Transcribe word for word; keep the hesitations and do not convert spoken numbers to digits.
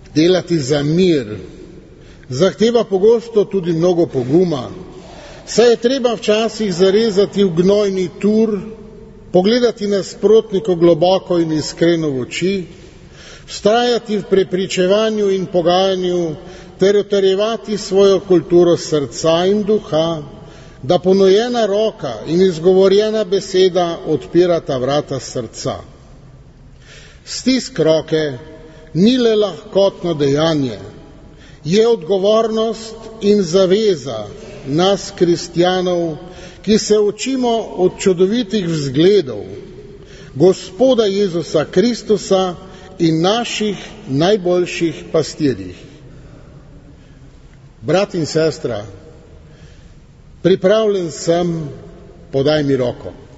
delati za mir, zahteva pogosto tudi mnogo poguma, saj je treba včasih zarezati v gnojni tur, pogledati nasprotniku globoko in iskreno v oči, vztrajati v prepričevanju in pogajanju ter utrjevati svojo kulturo srca in duha, da ponujena roka in izgovorjena beseda odpirata vrata srca. Stisk roke ni le lahkotno dejanje, je odgovornost in zaveza nas kristjanov, ki se učimo od čudovitih vzgledov Gospoda Jezusa Kristusa in naših najboljših pastirjih. Brat in sestra, pripravljen sem, podaj mi roko.